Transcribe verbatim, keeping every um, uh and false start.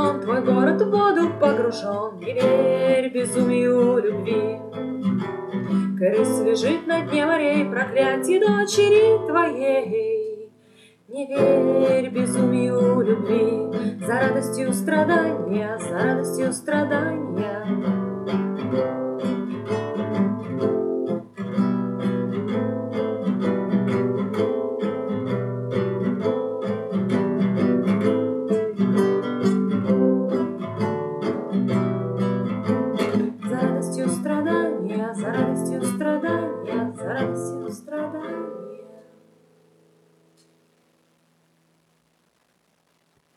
окружен, твой город в воду погружен. Не верь безумию любви. Крыс лежит на дне морей, проклятие дочери твоей. Не верь безумию любви. За радостью страдания, за радостью страдания